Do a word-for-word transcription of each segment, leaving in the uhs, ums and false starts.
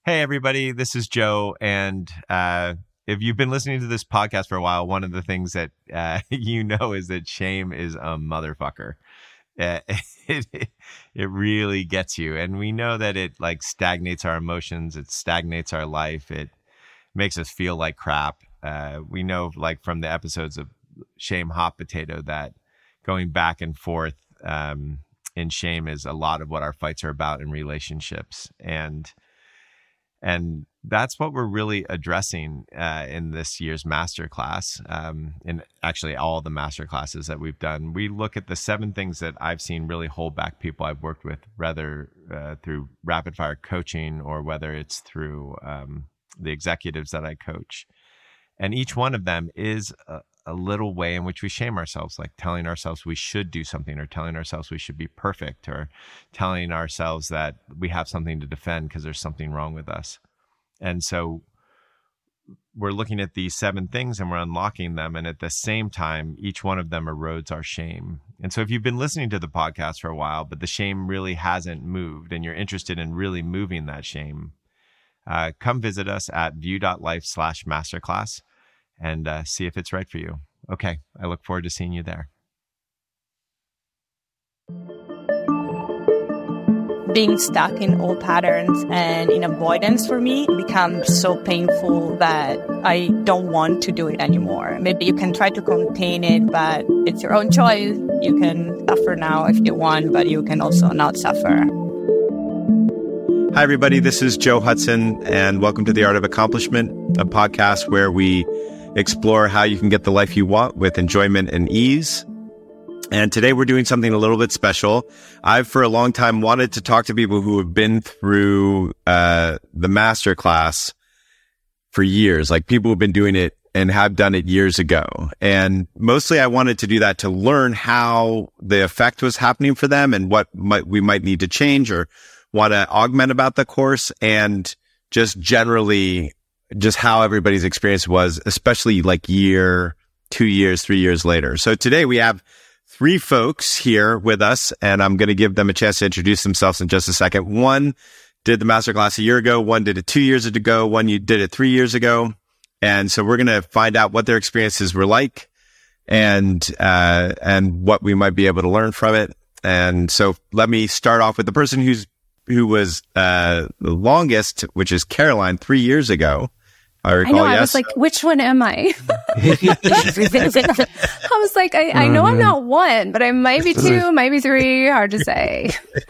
Hey, everybody, this is Joe. And uh, if you've been listening to this podcast for a while, one of the things that uh, you know is that shame is a motherfucker. Uh, it, it, it really gets you. And we know that it like stagnates our emotions. It stagnates our life. It makes us feel like crap. Uh, we know like from the episodes of Shame Hot Potato that going back and forth um, in shame is a lot of what our fights are about in relationships. And And that's what we're really addressing uh, in this year's masterclass. Um, in actually all the masterclasses that we've done, we look at the seven things that I've seen really hold back people I've worked with, whether uh, through rapid fire coaching or whether it's through um, the executives that I coach. And each one of them is a, a little way in which we shame ourselves, like telling ourselves we should do something, or telling ourselves we should be perfect, or telling ourselves that we have something to defend because there's something wrong with us. And so we're looking at these seven things and we're unlocking them. And at the same time, each one of them erodes our shame. And so if you've been listening to the podcast for a while, but the shame really hasn't moved and you're interested in really moving that shame, uh, come visit us at view.life slash masterclass and uh, see if it's right for you. Okay. I look forward to seeing you there. Being stuck in old patterns and in avoidance for me becomes so painful that I don't want to do it anymore. Maybe you can try to contain it, but it's your own choice. You can suffer now if you want, but you can also not suffer. Hi, everybody. This is Joe Hudson, and welcome to The Art of Accomplishment, a podcast where we explore how you can get the life you want with enjoyment and ease. And today we're doing something a little bit special. I've for a long time wanted to talk to people who have been through uh the masterclass for years, like people who've been doing it and have done it years ago. And mostly I wanted to do that to learn how the effect was happening for them and what might, we might need to change or want to augment about the course, and just generally just how everybody's experience was, especially like year, two years, three years later. So today we have three folks here with us, and I'm going to give them a chance to introduce themselves in just a second. One did the masterclass a year ago. One did it two years ago. One you did it three years ago. And so we're going to find out what their experiences were like and, uh, and what we might be able to learn from it. And so let me start off with the person who's, who was, uh, the longest, which is Caroline, three years ago. I recall, I know, yes. I was like, which one am I? I was like, I, I know I'm not one, but I might be two, might be three, hard to say.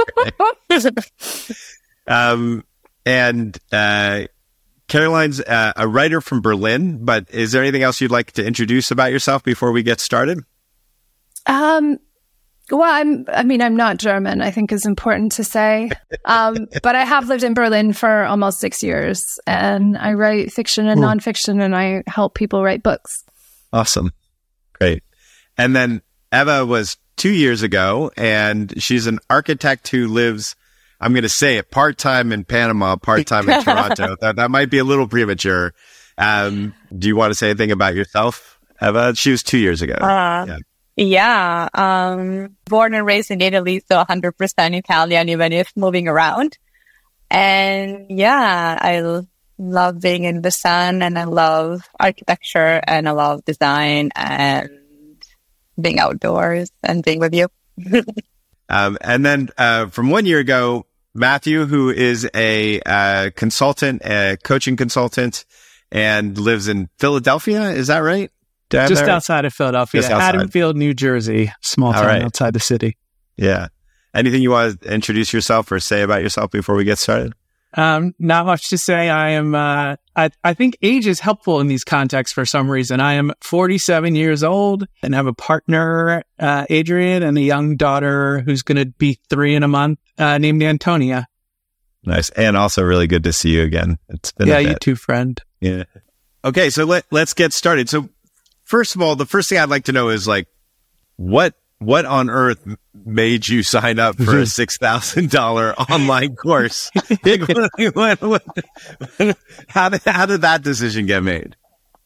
um, and uh, Caroline's uh, a writer from Berlin, but is there anything else you'd like to introduce about yourself before we get started? Um, well, I'm, I mean, I'm not German, I think is important to say. Um, but I have lived in Berlin for almost six years, and I write fiction and Ooh. nonfiction, and I help people write books. Awesome. Great. And then Eva was two years ago, and she's an architect who lives, I'm going to say it, part-time in Panama, part-time in Toronto. That, that might be a little premature. Um, do you want to say anything about yourself, Eva? She was two years ago. Uh, yeah. Yeah. Um, born and raised in Italy, so one hundred percent Italian, even if moving around. And yeah, I l- love being in the sun, and I love architecture, and I love design and being outdoors and being with you. um, and then uh, from one year ago, Matthew, who is a uh, consultant, a coaching consultant, and lives in Philadelphia. Is that right? Just outside of Philadelphia, outside. Haddonfield, New Jersey, small town right. outside the city. Yeah. Anything you want to introduce yourself or say about yourself before we get started? Um, not much to say. I am, uh, I, I think age is helpful in these contexts for some reason. I am forty-seven years old and have a partner, uh, Adrian, and a young daughter who's going to be three in a month, uh, named Antonia. Nice. And also really good to see you again. It's been yeah, a bit. you too, friend. Yeah. Okay. So let, let's get started. So first of all, the first thing I'd like to know is like, what, what on earth made you sign up for a six thousand dollars online course? how did, how did that decision get made?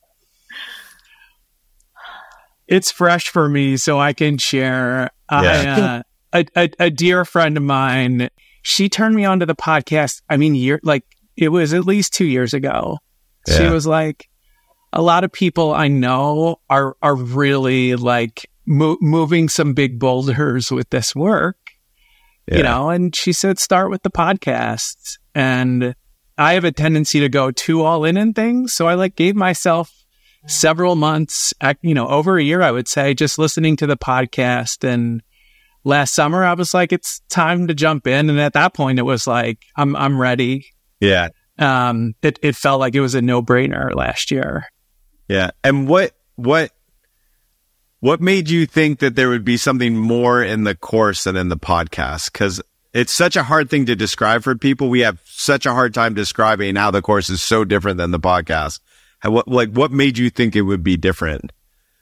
It's fresh for me, so I can share. Yeah. I, uh, a, a, a dear friend of mine, she turned me on to the podcast. I mean, year, like it was at least two years ago. Yeah. She was like, a lot of people I know are are really like mo- moving some big boulders with this work, Yeah. you know. And she said, start with the podcast. And I have a tendency to go too all in in things, so I like gave myself several months, you know, over a year, I would say, just listening to the podcast. And last summer, I was like, it's time to jump in. And at that point, it was like, I'm I'm ready. Yeah. Um, it it felt like it was a no brainer last year. Yeah. And what, what, what made you think that there would be something more in the course than in the podcast? Because it's such a hard thing to describe for people. We have such a hard time describing how the course is so different than the podcast. How, what, like, what made you think it would be different?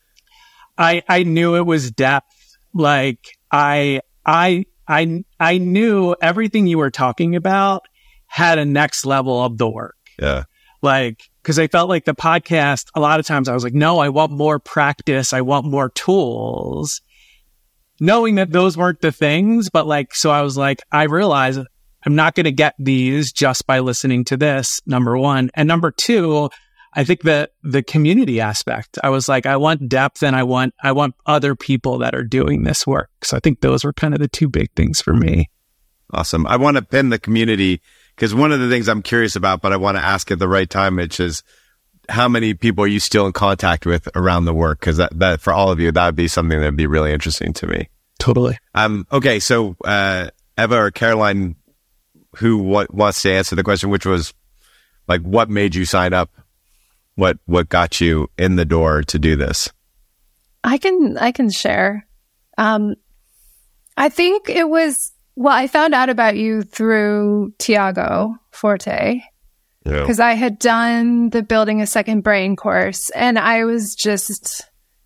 I I knew it was depth. Like I I I I knew everything you were talking about had a next level of the work. Yeah. Like, because I felt like the podcast, a lot of times I was like, no, I want more practice. I want more tools. Knowing that those weren't the things, but like, so I was like, I realized I'm not going to get these just by listening to this, number one. And number two, I think that the community aspect, I was like, I want depth and I want, I want other people that are doing this work. So I think those were kind of the two big things for me. Awesome. I want to pin the community because one of the things I'm curious about, but I want to ask at the right time, which is how many people are you still in contact with around the work? Because that, that for all of you, that would be something that would be really interesting to me. Totally. Um. Okay. So, uh, Eva or Caroline, who what, wants to answer the question, which was like, what made you sign up? What what got you in the door to do this? I can I can share. Um, I think it was, well, I found out about you through Tiago Forte because I had done the Building a Second Brain course, and I was just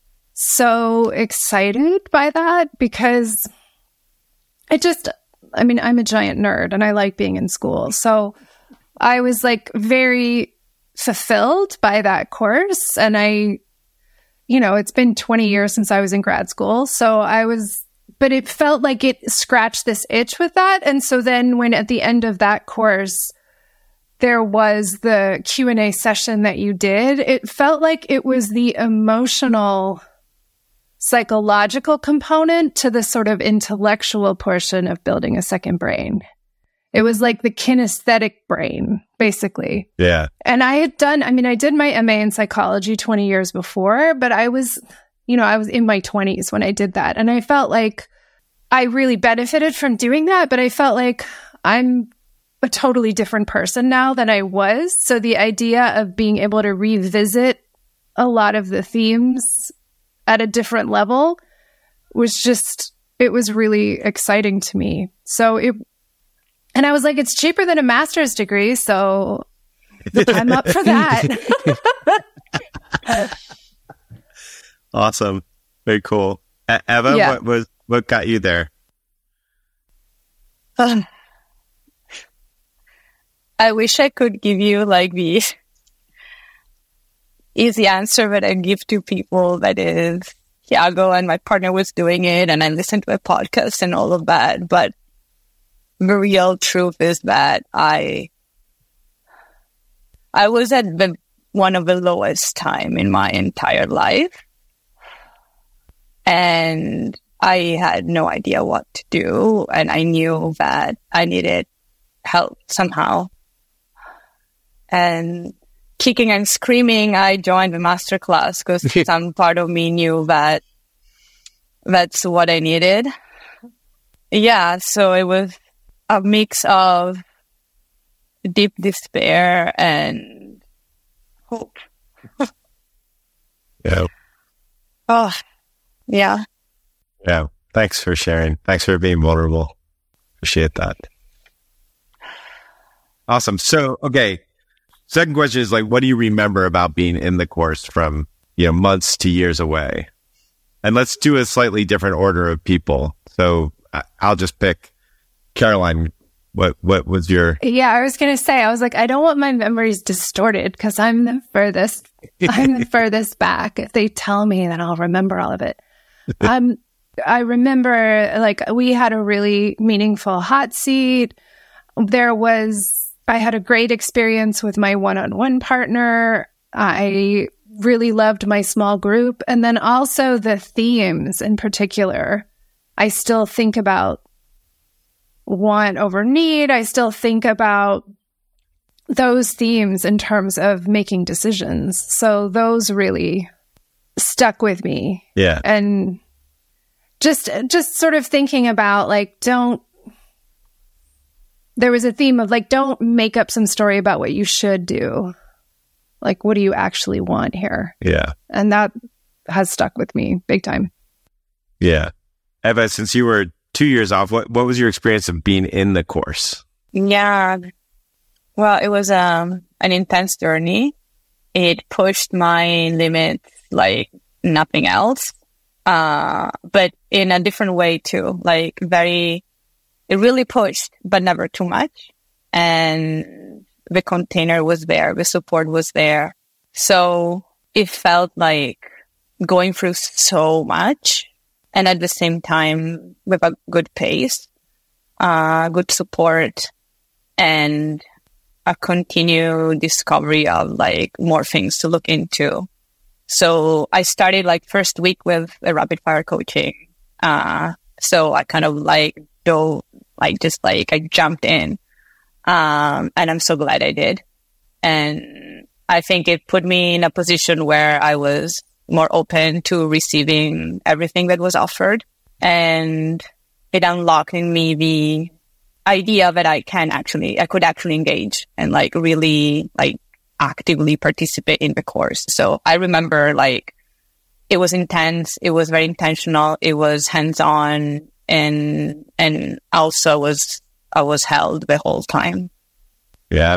so excited by that because it just, I mean, I'm a giant nerd and I like being in school. So I was like very fulfilled by that course. And I, you know, it's been twenty years since I was in grad school. So I was, but it felt like it scratched this itch with that. And so then when at the end of that course, there was the Q and A session that you did, it felt like it was the emotional, psychological component to the sort of intellectual portion of Building a Second Brain. It was like the kinesthetic brain, basically. Yeah. And I had done, I mean, I did my M A in psychology twenty years before, but I was, you know, I was in my twenties when I did that. And I felt like I really benefited from doing that, but I felt like I'm a totally different person now than I was. So the idea of being able to revisit a lot of the themes at a different level was just, it was really exciting to me. So it, and I was like, it's cheaper than a master's degree, so I'm up for that. Awesome. Very cool. E- Eva, Yeah. what was what got you there? Um, I wish I could give you like the easy answer that I give to people, that is, Tiago and my partner was doing it and I listened to a podcast and all of that. But the real truth is that I I was at the one of the lowest time in my entire life. And I had no idea what to do. And I knew that I needed help somehow. And kicking and screaming, I joined the masterclass because some part of me knew that that's what I needed. Yeah, so it was a mix of deep despair and hope. Yeah. Oh, yeah. Yeah. Thanks for sharing. Thanks for being vulnerable. Appreciate that. Awesome. So, okay. Second question is like, what do you remember about being in the course from, you know, months to years away? And let's do a slightly different order of people. So I- I'll just pick Caroline. What, what was your... Yeah, I was going to say, I was like, I don't want my memories distorted because I'm the furthest, I'm the furthest back. If they tell me, then I'll remember all of it. Um, I remember like we had a really meaningful hot seat. There was I had a great experience with my one-on-one partner. I really loved my small group. And then also the themes in particular. I still think about want over need. I still think about those themes in terms of making decisions. So those really stuck with me. Yeah. And just just sort of thinking about like, don't, there was a theme of like, don't make up some story about what you should do. Like, what do you actually want here? Yeah. And that has stuck with me big time. Yeah. Eva, since you were two years off, what, what was your experience of being in the course? Yeah. Well, it was um, an intense journey. It pushed my limits like nothing else, uh, but in a different way too. Like very, it really pushed, but never too much. And the container was there, the support was there. So it felt like going through so much, and at the same time with a good pace, uh, good support, and a continued discovery of like more things to look into. So I started like first week with a rapid fire coaching. Uh, so I kind of like do like just like I jumped in, um, and I'm so glad I did. And I think it put me in a position where I was more open to receiving everything that was offered, and it unlocked in me the idea that I can actually, I could actually engage and like really like actively participate in the course. So I remember like it was intense, it was very intentional, it was hands-on, and and also was I was held the whole time. Yeah.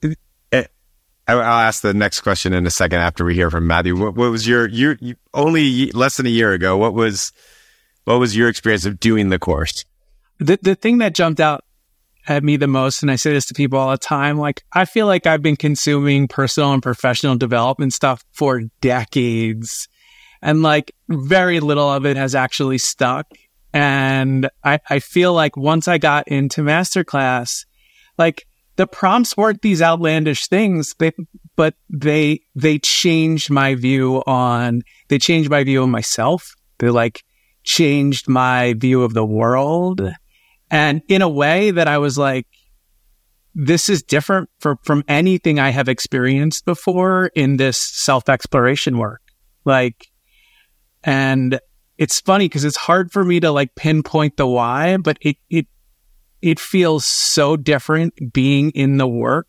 I'll ask the next question in a second after we hear from Matthew. What, what was your, your, you, only less than a year ago, what was, what was your experience of doing the course? The the thing that jumped out at me the most, and I say this to people all the time, like, I feel like I've been consuming personal and professional development stuff for decades, and like very little of it has actually stuck. And I, I feel like once I got into Masterclass, like the prompts weren't these outlandish things, they, but they, they changed my view on, they changed my view of myself. They like changed my view of the world. And in a way that I was like, this is different for, from anything I have experienced before in this self-exploration work. Like, and it's funny because it's hard for me to like pinpoint the why, but it, it, it feels so different being in the work,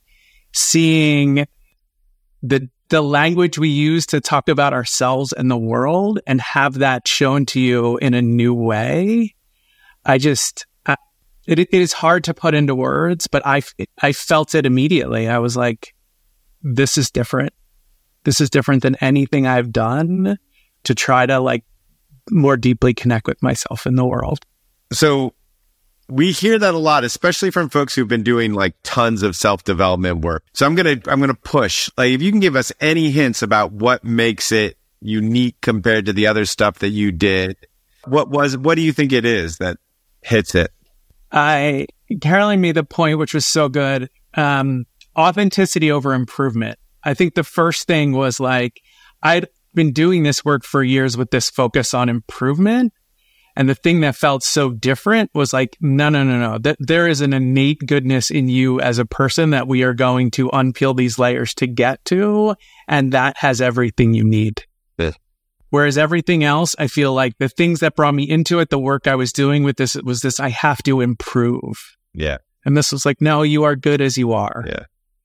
seeing the, the language we use to talk about ourselves and the world and have that shown to you in a new way. I just, I, it, it is hard to put into words, but I, I felt it immediately. I was like, this is different. This is different than anything I've done to try to like more deeply connect with myself in the world. So we hear that a lot, especially from folks who've been doing like tons of self-development work. So I'm going to, I'm going to push, like, if you can give us any hints about what makes it unique compared to the other stuff that you did, what was, what do you think it is that hits it? I, Caroline made the point, which was so good. Um, authenticity over improvement. I think the first thing was like, I'd been doing this work for years with this focus on improvement. And the thing that felt so different was like, no, no, no, no. That there is an innate goodness in you as a person that we are going to unpeel these layers to get to. And that has everything you need. Yeah. Whereas everything else, I feel like the things that brought me into it, the work I was doing with this, it was this, I have to improve. Yeah. And this was like, no, you are good as you are. Yeah.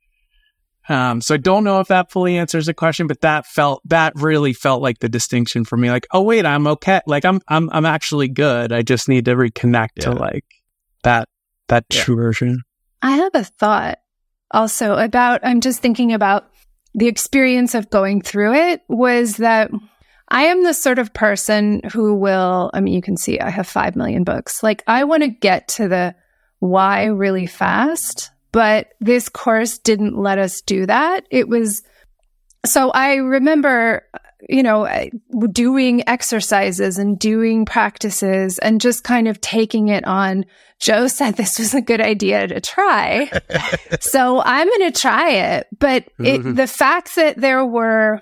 Um, so I don't know if that fully answers the question, but that felt, that really felt like the distinction for me. Like, oh wait, I'm okay. Like I'm, I'm, I'm actually good. I just need to reconnect Yeah. to like that, that Yeah. true version. I have a thought also about, I'm just thinking about the experience of going through it was that I am the sort of person who will, I mean, you can see I have five million books. Like I want to get to the why really fast. But this course didn't let us do that. It was, so I remember you know, doing exercises and doing practices and just kind of taking it on. Joe said this was a good idea to try. So I'm going to try it. But it, mm-hmm. the fact that there were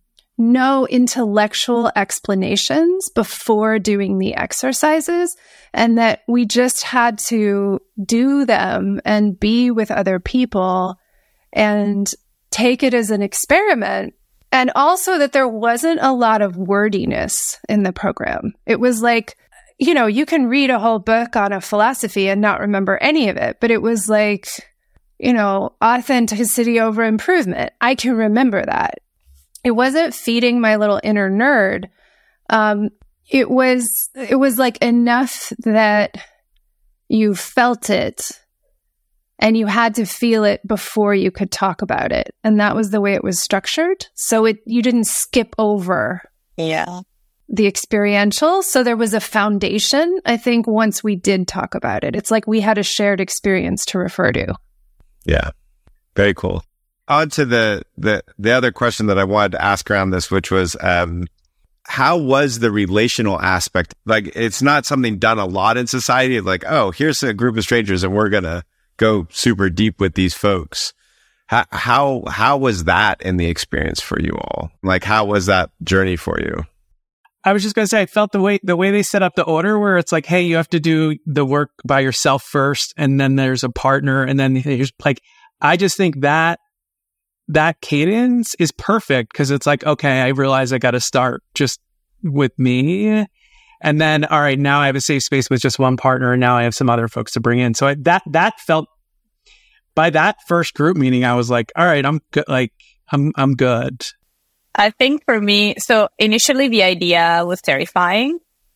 no intellectual explanations before doing the exercises and that we just had to do them and be with other people and take it as an experiment. And also that there wasn't a lot of wordiness in the program. It was like, you know, you can read a whole book on a philosophy and not remember any of it, but it was like, you know, authenticity over improvement. I can remember that. It wasn't feeding my little inner nerd. Um, it was, it was like enough that you felt it and you had to feel it before you could talk about it. And that was the way it was structured. So it, you didn't skip over yeah. the experiential. So there was a foundation, I think, once we did talk about it. It's like we had a shared experience to refer to. Yeah. Very cool. On to the, the, the other question that I wanted to ask around this, which was, um, how was the relational aspect? Like, it's not something done a lot in society. Like, oh, here's a group of strangers and we're going to go super deep with these folks. How, how, how was that in the experience for you all? Like, how was that journey for you? I was just going to say, I felt the way, the way they set up the order where it's like, hey, you have to do the work by yourself first. And then there's a partner. And then there's like, I just think that that cadence is perfect because it's like, okay, I realize I got to start just with me. And then, all right, now I have a safe space with just one partner. And now I have some other folks to bring in. So I, that, that felt, by that first group meeting, I was like, all right, I'm good. Like, I'm, I'm good. I think for me, so initially the idea was terrifying,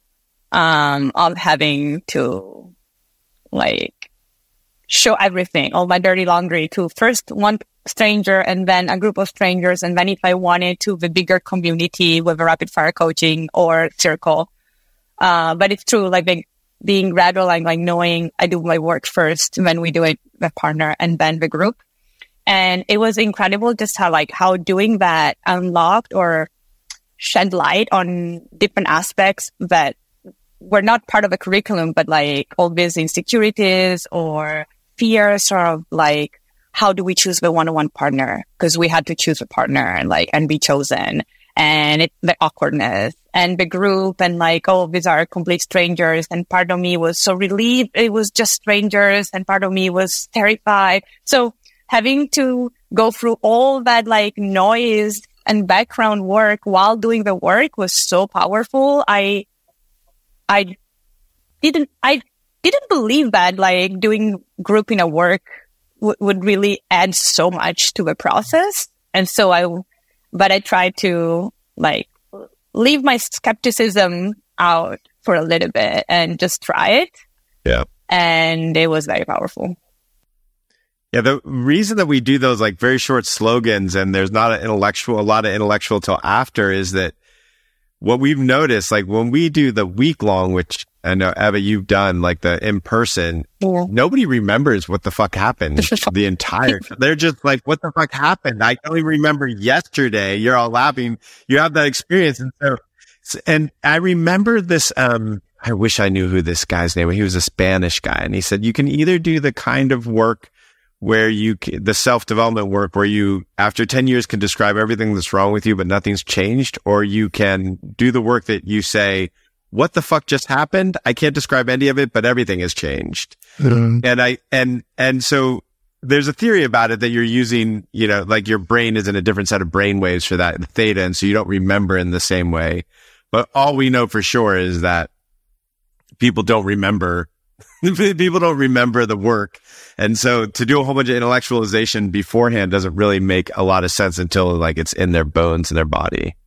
um, of having to like show everything, all my dirty laundry to first one stranger and then a group of strangers. And then if I wanted to, the bigger community with a rapid fire coaching or circle. Uh, but it's true, like being, being gradual and like knowing I do my work first, then we do it with partner and then the group. And it was incredible just how like how doing that unlocked or shed light on different aspects that were not part of a curriculum, but like all these insecurities or fears or like, how do we choose the one-on-one partner? Because we had to choose a partner and like, and be chosen, and it, the awkwardness and the group and like, oh, these are complete strangers. And part of me was so relieved it was just strangers. And part of me was terrified. So having to go through all that like noise and background work while doing the work was so powerful. I, I didn't, I didn't believe that like doing group in a work w- would really add so much to the process. And so I, but I tried to like leave my skepticism out for a little bit and just try it. Yeah. And it was very powerful. Yeah, the reason that we do those like very short slogans and there's not an intellectual, a lot of intellectual till after is that what we've noticed, like when we do the week long, which I know, Eva, you've done like the in person, yeah. Nobody remembers what the fuck happened the entire, they're just like, what the fuck happened? I only remember yesterday. You're all laughing. You have that experience. And so, and I remember this, um, I wish I knew who this guy's name was. He was a Spanish guy. And he said, you can either do the kind of work where you, the self-development work where you, after ten years can describe everything that's wrong with you, but nothing's changed, or you can do the work that you say, what the fuck just happened? I can't describe any of it, but everything has changed. Mm-hmm. And I, and, and so there's a theory about it that you're using, you know, like your brain is in a different set of brain waves for that theta. And so you don't remember in the same way. But all we know for sure is that people don't remember, people don't remember the work. And so to do a whole bunch of intellectualization beforehand doesn't really make a lot of sense until like it's in their bones and their body.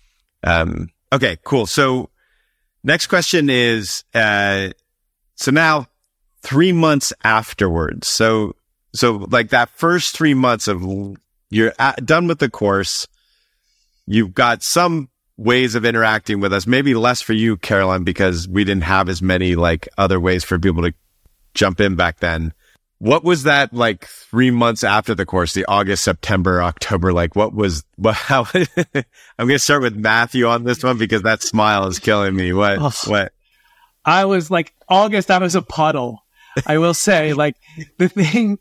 Um, okay, cool. So next question is, uh, so now three months afterwards. So, so like that first three months of you're at, done with the course, you've got some ways of interacting with us, maybe less for you, Caroline, because we didn't have as many like other ways for people to jump in back then. what was that like three months after the course, the August, September, October? Like what was, what, how, I'm going to start with Matthew on this one because that smile is killing me. What, oh, what? I was like, August, I was a puddle. I will say, like, the thing,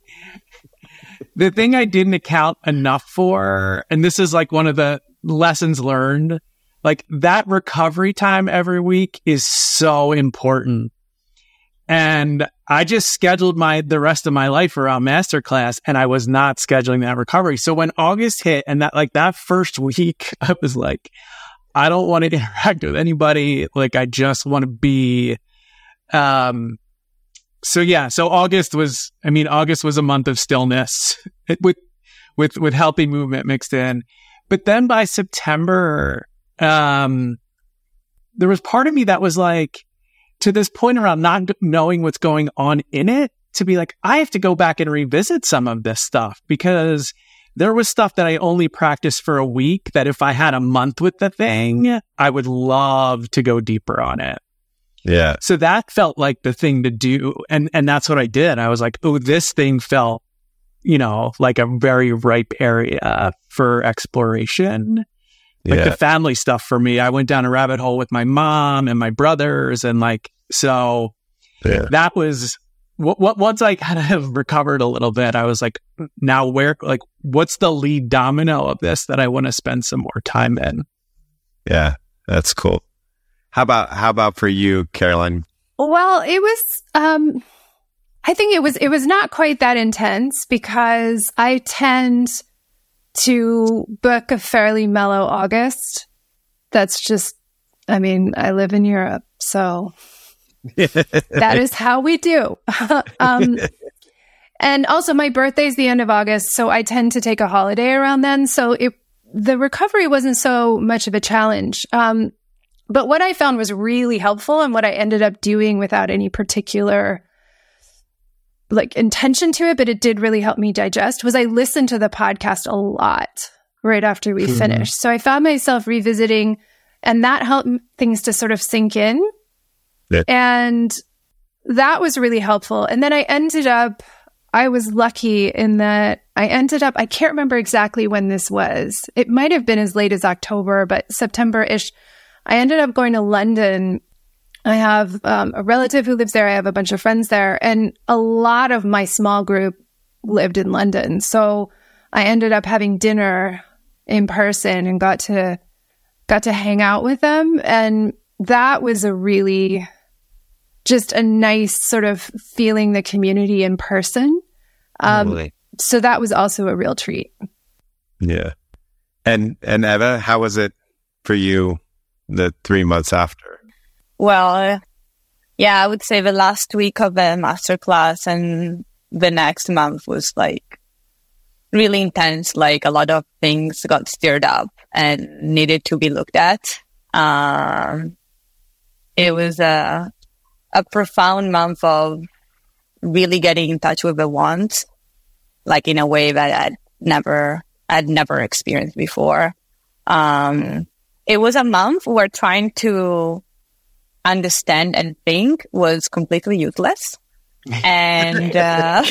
the thing I didn't account enough for, and this is like one of the lessons learned, like that recovery time every week is so important. And I just scheduled my, the rest of my life around masterclass, and I was not scheduling that recovery. So when August hit and that, like that first week, I was like, I don't want to interact with anybody. Like, I just want to be, um, so yeah, so August was, I mean, August was a month of stillness with, with, with healthy movement mixed in. But then by September, um, there was part of me that was like, to this point around not knowing what's going on in it, to be like, I have to go back and revisit some of this stuff because there was stuff that I only practiced for a week that if I had a month with the thing, I would love to go deeper on it. Yeah. So that felt like the thing to do. And, and that's what I did. I was like, oh, this thing felt, you know, like a very ripe area for exploration. Like yeah. the family stuff for me, I went down a rabbit hole with my mom and my brothers. And like, so yeah. that was what, what, once I kind of recovered a little bit, I was like, now where, like, what's the lead domino of this that I want to spend some more time in? Yeah, that's cool. How about, how about for you, Caroline? Well, it was, um, I think it was, it was not quite that intense because I tend to book a fairly mellow August. That's just, I mean, I live in Europe, so that is how we do. um, and also my birthday's the end of August, so I tend to take a holiday around then. So it, the recovery wasn't so much of a challenge. Um, but what I found was really helpful and what I ended up doing without any particular like intention to it, but it did really help me digest, was I listened to the podcast a lot right after we mm-hmm. finished. So I found myself revisiting, and that helped things to sort of sink in. Yeah. And that was really helpful. And then I ended up, I was lucky in that I ended up, I can't remember exactly when this was. It might have been as late as October, but September-ish. I ended up going to London. I have um, a relative who lives there. I have a bunch of friends there. And a lot of my small group lived in London. So I ended up having dinner in person and got to got to hang out with them. And that was a really, just a nice sort of feeling the community in person. Um, totally. So that was also a real treat. Yeah. And, and Eva, how was it for you the three months after? Well, yeah, I would say the last week of the masterclass and the next month was like really intense. Like a lot of things got stirred up and needed to be looked at. Um, it was a, a profound month of really getting in touch with the want, like in a way that I'd never, I'd never experienced before. Um, it was a month where trying to understand and think was completely useless. And uh,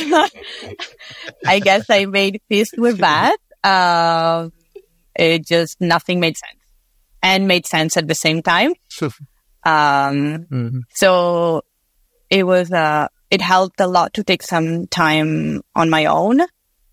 I guess I made peace with that. Uh, it just, nothing made sense. And made sense at the same time. Um, mm-hmm. So it was, uh, it helped a lot to take some time on my own,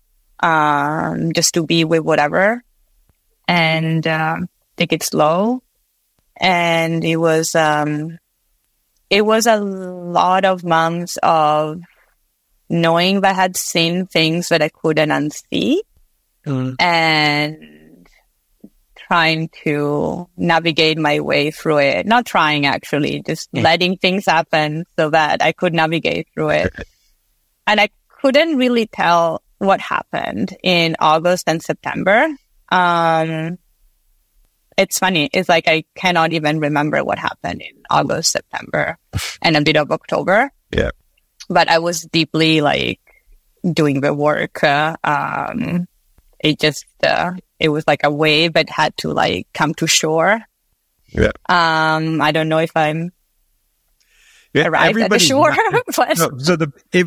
um, just to be with whatever and uh, take it slow. And it was, um, it was a lot of months of knowing that I had seen things that I couldn't unsee mm. and trying to navigate my way through it. Not trying, actually, just mm. letting things happen so that I could navigate through it. And I couldn't really tell what happened in August and September. Um, It's funny. It's like I cannot even remember what happened in August, September, and a bit of October. Yeah. But I was deeply like doing the work. Uh, um, it just, uh, it was like a wave that had to like come to shore. Yeah. Um, I don't know if I'm yeah, arrived at the shore. but no, so the if if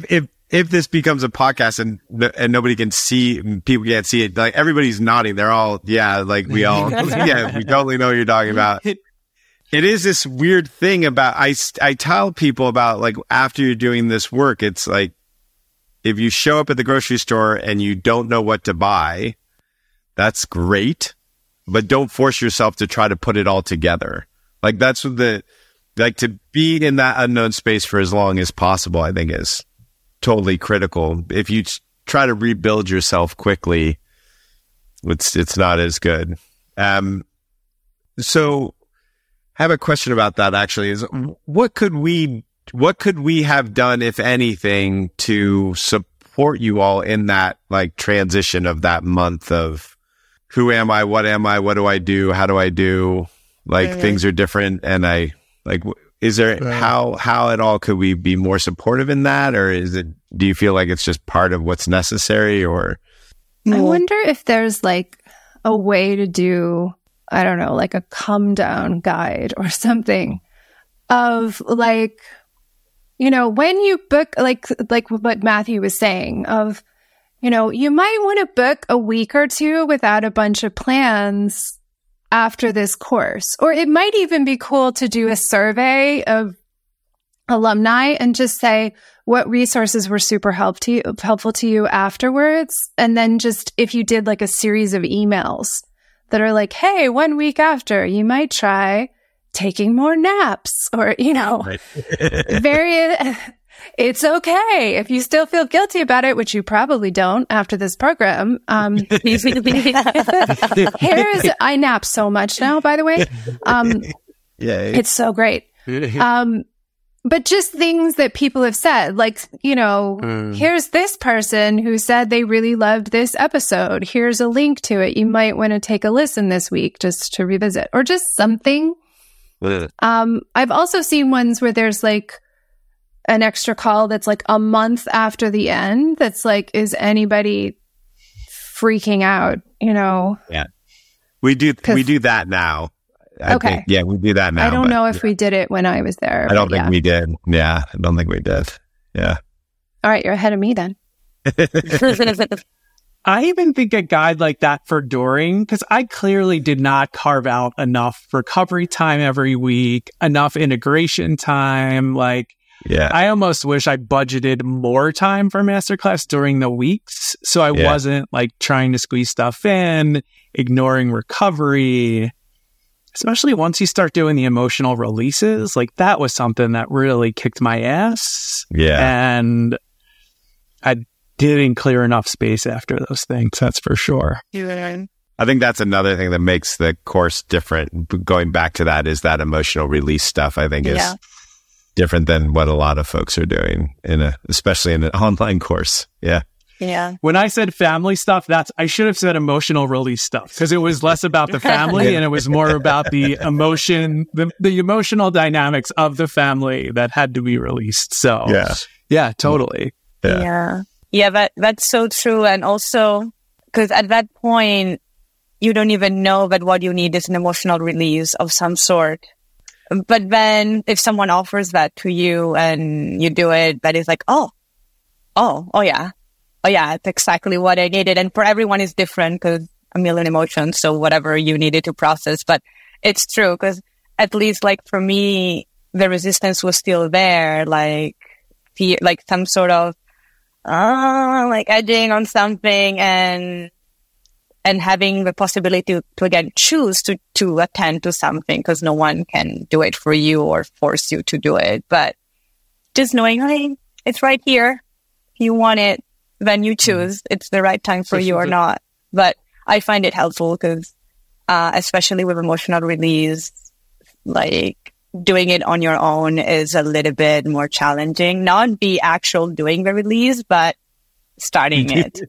if this becomes a podcast and and nobody can see, people can't see it, like everybody's nodding. They're all, yeah, like we all, yeah, we totally know what you're talking about. It is this weird thing about, I, I tell people about, like, after you're doing this work, it's like, if you show up at the grocery store and you don't know what to buy, that's great, but don't force yourself to try to put it all together. Like, that's what the, like, to be in that unknown space for as long as possible, I think is totally critical. If you try to rebuild yourself quickly, it's, it's not as good. Um, so I have a question about that, actually, is what could we, what could we have done, if anything, to support you all in that, like, transition of that month of who am I, what am I, what do I do, how do I do, like, mm-hmm. things are different. And I, like, is there, right. how, how at all could we be more supportive in that? Or is it, do you feel like it's just part of what's necessary? Or I wonder if there's, like, a way to do, I don't know, like a come down guide or something of, like, you know, when you book, like, like what Matthew was saying of, you know, you might want to book a week or two without a bunch of plans after this course. Or it might even be cool to do a survey of alumni and just say what resources were super help to you, helpful to you afterwards. And then just, if you did like a series of emails that are like, hey, one week after, you might try taking more naps, or, you know, right. very, it's okay if you still feel guilty about it, which you probably don't after this program. Um, here's, I nap so much now, by the way. Um, yeah, it's so great. Um, but just things that people have said, like, you know, mm. here's this person who said they really loved this episode. Here's a link to it. You might want to take a listen this week just to revisit, or just something. Ugh. Um, I've also seen ones where there's like an extra call that's like a month after the end. That's like, is anybody freaking out? You know? Yeah, we do. We do that now. I okay. think, yeah, we do that now. I don't but, know if yeah. we did it when I was there. I don't think yeah. we did. Yeah, I don't think we did. Yeah. All right, you're ahead of me then. I even think a guide like that for during, because I clearly did not carve out enough recovery time every week, enough integration time. Like, yeah, I almost wish I budgeted more time for masterclass during the weeks, so I yeah. wasn't like trying to squeeze stuff in, ignoring recovery. Especially once you start doing the emotional releases, like that was something that really kicked my ass. Yeah. And I didn't clear enough space after those things, that's for sure. Yeah. I think that's another thing that makes the course different. Going back to that is that emotional release stuff, I think is yeah. different than what a lot of folks are doing, in a, especially in an online course. Yeah. Yeah. When I said family stuff, that's, I should have said emotional release stuff, because it was less about the family and it was more about the emotion, the, the emotional dynamics of the family that had to be released. So yeah, yeah, totally. Yeah. Yeah. Yeah. That, that's so true. And also, because at that point, you don't even know that what you need is an emotional release of some sort. But then if someone offers that to you and you do it, that is like, oh, oh, oh yeah. Oh yeah, it's exactly what I needed. And for everyone it's different, because a million emotions. So whatever you needed to process, but it's true, because at least like for me, the resistance was still there. Like, fear, like some sort of, uh, like edging on something, and, and having the possibility to, to again choose to, to attend to something, because no one can do it for you or force you to do it. But just knowing, hey, it's right here. If you want it, then you choose. It's the right time for you or not. But I find it helpful because, uh, especially with emotional release, like doing it on your own is a little bit more challenging. Not the actual doing the release, but starting it.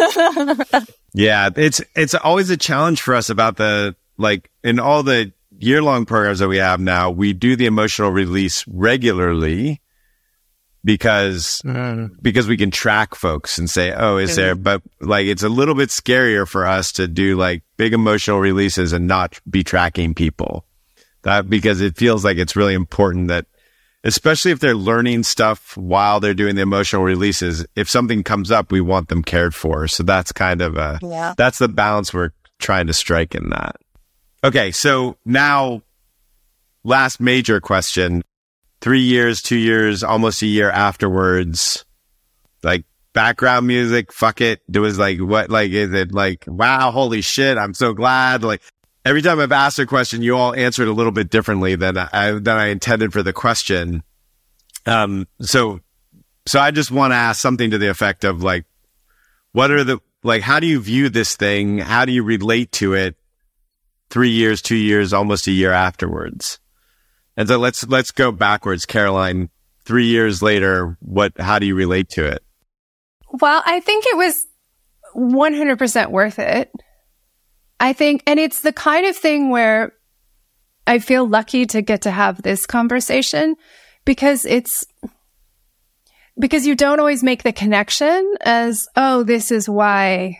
Yeah, it's it's always a challenge for us about the, like, in all the year-long programs that we have now, we do the emotional release regularly. Because mm. because we can track folks and say, oh, is mm. there, but like it's a little bit scarier for us to do like big emotional releases and not be tracking people. That because it feels like it's really important that especially if they're learning stuff while they're doing the emotional releases. If something comes up, we want them cared for. So that's kind of a, Yeah. that's the balance we're trying to strike in that. Okay. So now last major question, three years, two years, almost a year afterwards, like background music, fuck it. It was like, what, like, is it like, wow, holy shit, I'm so glad. Like every time I've asked a question, you all answered a little bit differently than I, than I intended for the question. Um, so, so I just want to ask something to the effect of like, what are the, like, how do you view this thing? How do you relate to it three years, two years, almost a year afterwards? And so let's, let's go backwards. Caroline, three years later, what, how do you relate to it? Well, I think it was one hundred percent worth it. I think, and it's the kind of thing where I feel lucky to get to have this conversation because it's, because you don't always make the connection as, oh, this is why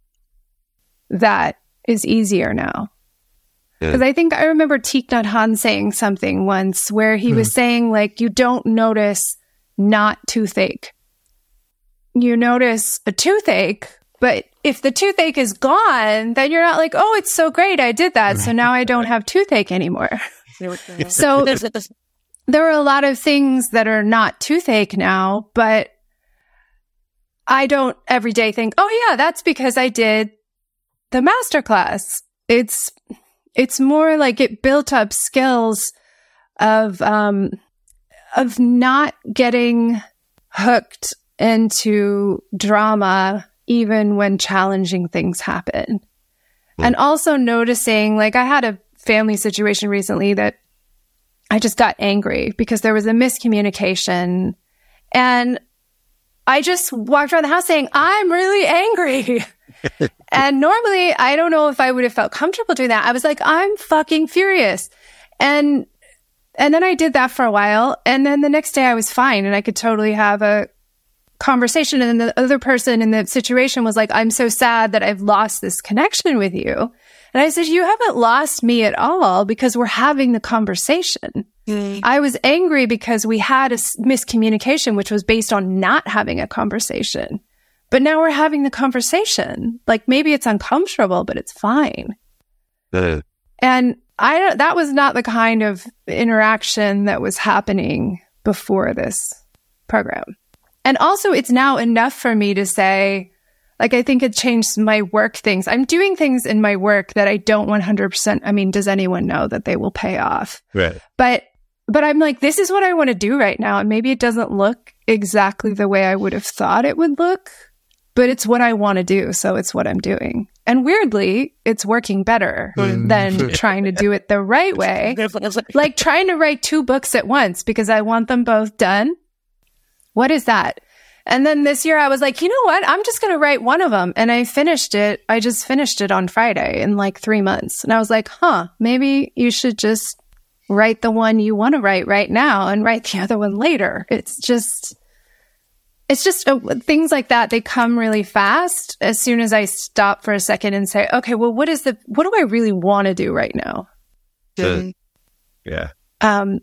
that is easier now. Because I think I remember Thich Nhat Hanh saying something once where he mm. was saying, like, you don't notice not toothache. You notice a toothache, but if the toothache is gone, then you're not like, oh, it's so great, I did that, so now I don't have toothache anymore. So there are a lot of things that are not toothache now, but I don't every day think, oh yeah, that's because I did the masterclass. It's it's more like it built up skills of um of not getting hooked into drama even when challenging things happen. Mm. And also noticing, like I had a family situation recently that I just got angry because there was a miscommunication and I just walked around the house saying, I'm really angry. And normally I don't know if I would have felt comfortable doing that. I was like, I'm fucking furious. And, and then I did that for a while. And then the next day I was fine and I could totally have a conversation. And then the other person in the situation was like, I'm so sad that I've lost this connection with you. And I said, you haven't lost me at all because we're having the conversation. Mm. I was angry because we had a miscommunication, which was based on not having a conversation. But now we're having the conversation. Like maybe it's uncomfortable, but it's fine. Uh. And I don't, that was not the kind of interaction that was happening before this program. And also it's now enough for me to say, like, I think it changed my work things. I'm doing things in my work that I don't one hundred percent. I mean, does anyone know that they will pay off? Right. But, but I'm like, this is what I want to do right now. And maybe it doesn't look exactly the way I would have thought it would look, but it's what I want to do. So it's what I'm doing. And weirdly, it's working better mm. than trying to do it the right way. Like trying to write two books at once because I want them both done. What is that? And then this year I was like, you know what? I'm just going to write one of them. And I finished it. I just finished it on Friday in like three months. And I was like, huh, maybe you should just write the one you want to write right now and write the other one later. It's just, it's just uh, things like that. They come really fast as soon as I stop for a second and say, okay, well, what is the, what do I really want to do right now? Uh, yeah. Um,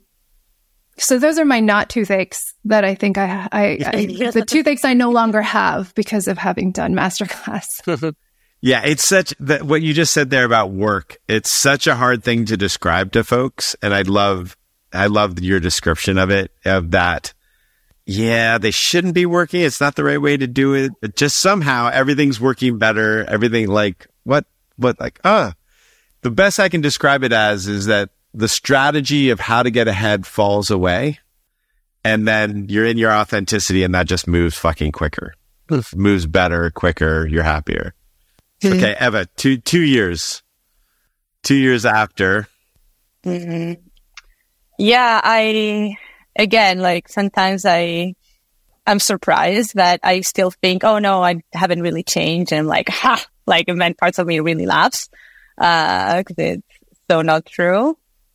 So those are my not toothaches that I think I, I, I the toothaches I no longer have because of having done masterclass. Yeah, it's such that what you just said there about work. It's such a hard thing to describe to folks, and I love, I love your description of it. Of that, yeah, they shouldn't be working. It's not the right way to do it. But just somehow everything's working better. Everything like what, what like uh the best I can describe it as is that the strategy of how to get ahead falls away, and then you're in your authenticity, and that just moves fucking quicker, moves better, quicker. You're happier. Mm-hmm. Okay, Eva, two two years, two years after. Mm-hmm. Yeah, I again like sometimes I I'm surprised that I still think, oh no, I haven't really changed, and I'm like, ha, like, and then parts of me really laughs, uh, because it's so not true.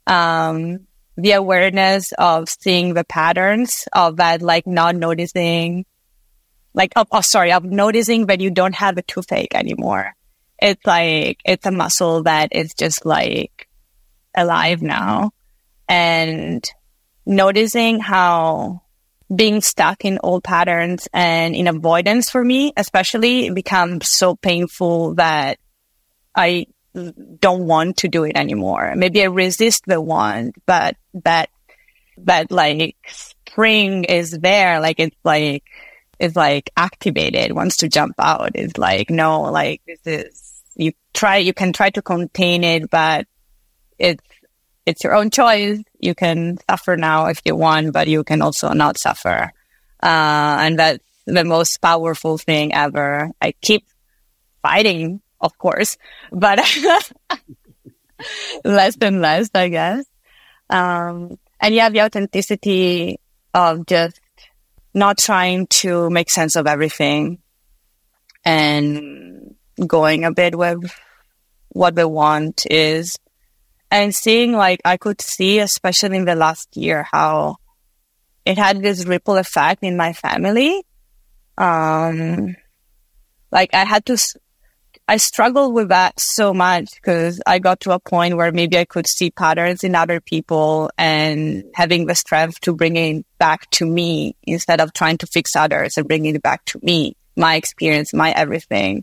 Um, the awareness of seeing the patterns of that, like not noticing, like, oh, oh, sorry, of noticing that you don't have a toothache anymore. It's like, it's a muscle that is just like alive now. And noticing how being stuck in old patterns and in avoidance for me, especially, becomes so painful that I don't want to do it anymore. Maybe I resist the want, but that, that like spring is there. Like it's like, it's like activated, wants to jump out. It's like, no, like this is, you try, you can try to contain it, but it's, it's your own choice. You can suffer now if you want, but you can also not suffer. Uh, and that's the most powerful thing ever. I keep fighting, of course, but less and less, I guess. Um, and yeah, the authenticity of just not trying to make sense of everything and going a bit with what the want is. And seeing, like, I could see, especially in the last year, how it had this ripple effect in my family. Um, like, I had to, I struggled with that so much because I got to a point where maybe I could see patterns in other people and having the strength to bring it back to me instead of trying to fix others and bringing it back to me, my experience, my everything.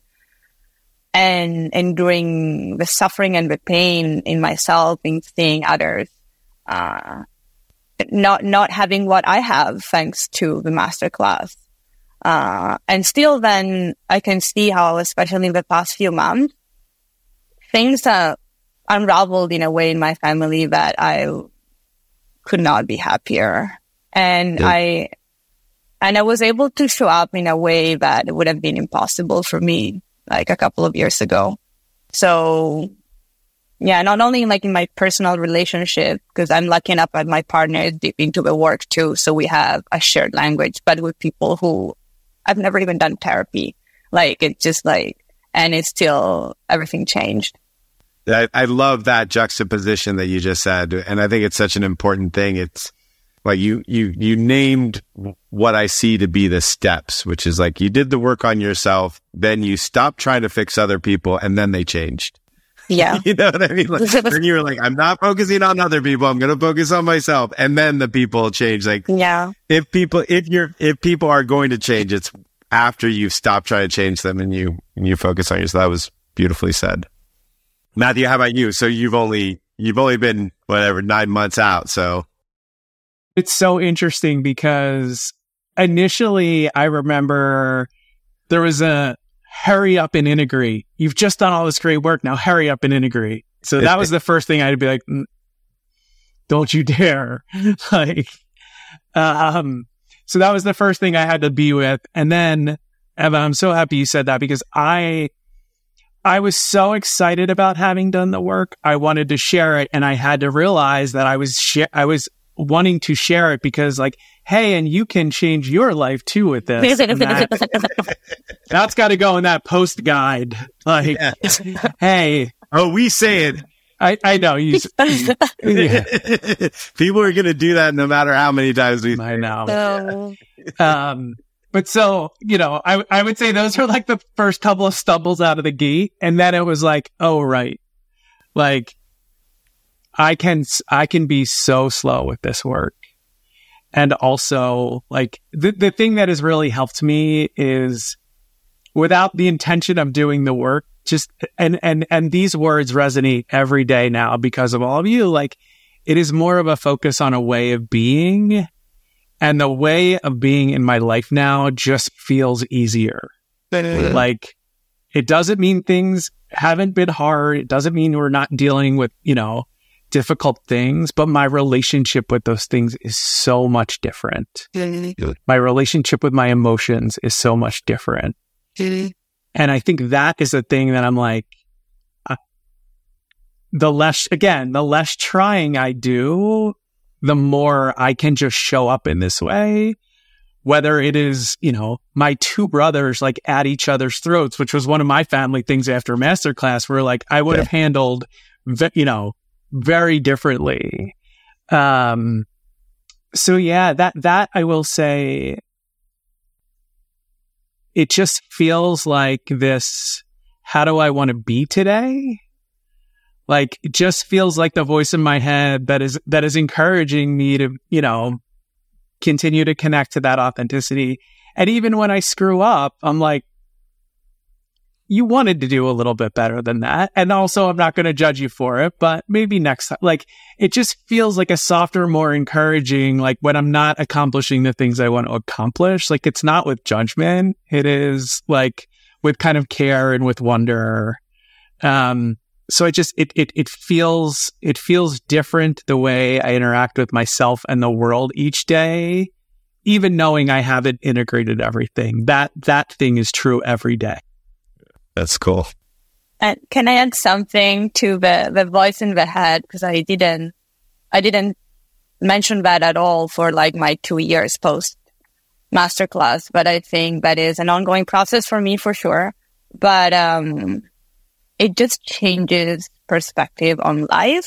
And enduring the suffering and the pain in myself in seeing others, uh, not not having what I have thanks to the masterclass. Uh, and still then I can see how, especially in the past few months, things uh, unraveled in a way in my family that I could not be happier. And yeah. I and I was able to show up in a way that would have been impossible for me like a couple of years ago. So yeah, not only like in my personal relationship, because I'm lucky enough that my partner is deep into the work too. So we have a shared language, but with people who I've never even done therapy. Like it's just like, and it's still, everything changed. I, I love that juxtaposition that you just said. And I think it's such an important thing. It's like you, you, you named what I see to be the steps, which is like you did the work on yourself, then you stopped trying to fix other people, and then they changed. Yeah. You know what I mean? Like, then you were like, I'm not focusing on other people. I'm going to focus on myself. And then the people change. Like, yeah. If people, if you're, if people are going to change, it's after you've stopped trying to change them and you, and you focus on yourself. That was beautifully said. Matthew, how about you? So you've only, you've only been whatever, nine months out. So. It's so interesting because initially I remember there was a hurry up and integrate. You've just done all this great work. Now hurry up and integrate. So that was the first thing I'd be like, don't you dare. like, um, so that was the first thing I had to be with. And then, Eva, I'm so happy you said that because I, I was so excited about having done the work. I wanted to share it, and I had to realize that I was, sh- I was wanting to share it because like, hey, and you can change your life too with this. that, that's got to go in that post guide. Like, yeah. Hey. Oh, we say it. I, I know. You, yeah. People are going to do that no matter how many times we. I know. um, but so, you know, I, I would say those are like the first couple of stumbles out of the gate. And then it was like, oh, right. Like, I can, I can be so slow with this work. And also, like, the, the thing that has really helped me is without the intention of doing the work, just, and, and, and these words resonate every day now because of all of you. Like, it is more of a focus on a way of being, and the way of being in my life now just feels easier. Like, it doesn't mean things haven't been hard. It doesn't mean we're not dealing with, you know, difficult things, but my relationship with those things is so much different. My relationship with my emotions is so much different. And I think that is the thing that I'm like, uh, the less, again, the less trying I do, the more I can just show up in this way. Whether it is, you know, my two brothers like at each other's throats, which was one of my family things after masterclass, where like I would have handled, you know, very differently. Um, so yeah, that, that I will say, it just feels like this, how do I want to be today? Like, it just feels like the voice in my head that is, that is encouraging me to, you know, continue to connect to that authenticity. And even when I screw up, I'm like, you wanted to do a little bit better than that. And also, I'm not going to judge you for it, but maybe next time. Like, it just feels like a softer, more encouraging, like when I'm not accomplishing the things I want to accomplish. Like, it's not with judgment. It is like with kind of care and with wonder. Um, so it just, it, it, it feels, it feels different the way I interact with myself and the world each day, even knowing I haven't integrated everything. That, that thing is true every day. That's cool. And can I add something to the, the voice in the head? Because I didn't, I didn't mention that at all for like my two years post masterclass, but I think that is an ongoing process for me for sure. But, um, it just changes perspective on life,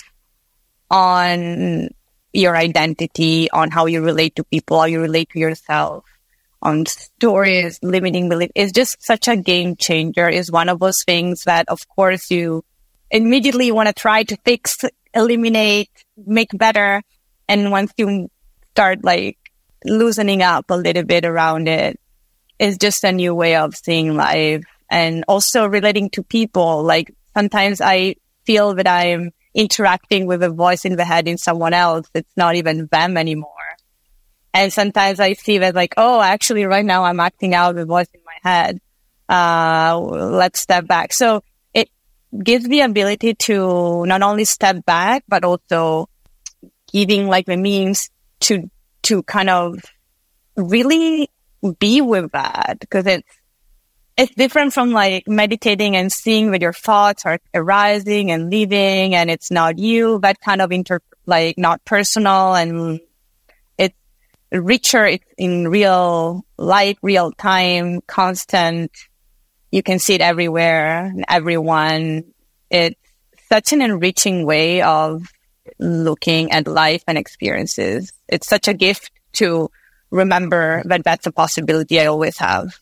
on your identity, on how you relate to people, how you relate to yourself, on stories, limiting belief. It's just such a game changer. It's one of those things that, of course, you immediately want to try to fix, eliminate, make better. And once you start like loosening up a little bit around it, it's just a new way of seeing life. And also relating to people. Like sometimes I feel that I'm interacting with a voice in the head in someone else. It's not even them anymore. And sometimes I see that like, oh, actually right now I'm acting out the voice in my head. Uh, let's step back. So it gives the ability to not only step back, but also giving like the means to, to kind of really be with that, because it's, it's different from like meditating and seeing that your thoughts are arising and leaving and it's not you, that kind of inter, like not personal, and it's richer. It's in real life, real time, constant. You can see it everywhere, everyone. It's such an enriching way of looking at life and experiences. It's such a gift to remember that that's a possibility I always have.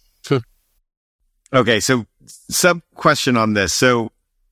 Okay, so sub question on this. So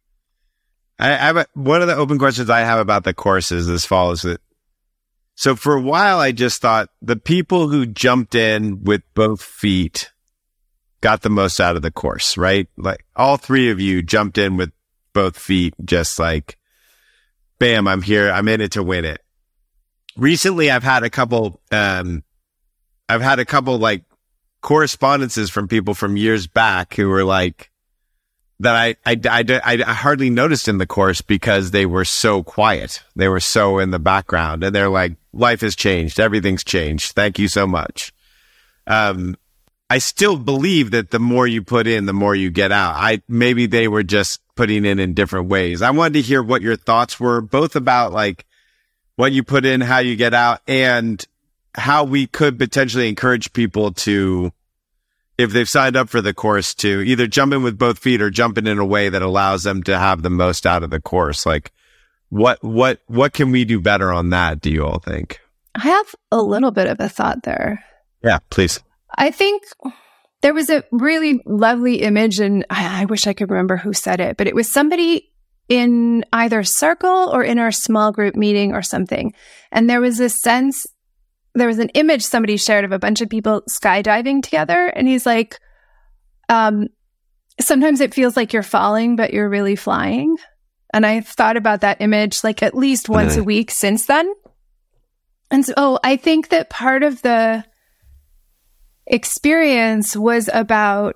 I have a, one of the open questions I have about the course is as follows. That so for a while I just thought the people who jumped in with both feet got the most out of the course, right? Like all three of you jumped in with both feet, just like, bam, I'm here, I'm in it to win it. Recently, I've had a couple, um, I've had a couple like correspondences from people from years back who were like, that I, I, I, I hardly noticed in the course because they were so quiet. They were so in the background, and they're like, life has changed. Everything's changed. Thank you so much. Um, I still believe that the more you put in, the more you get out. I, maybe they were just putting in in different ways. I wanted to hear what your thoughts were, both about like what you put in, how you get out, and how we could potentially encourage people to, if they've signed up for the course, to either jump in with both feet or jump in in a way that allows them to have the most out of the course. Like what, what, what can we do better on that? Do you all think? I have a little bit of a thought there. Yeah, please. I think there was a really lovely image, and I, I wish I could remember who said it, but it was somebody in either circle or in our small group meeting or something. And there was a sense, there was an image somebody shared of a bunch of people skydiving together. And he's like, um, sometimes it feels like you're falling, but you're really flying. And I've thought about that image like at least once a week since then. And so, oh, I think that part of the experience was about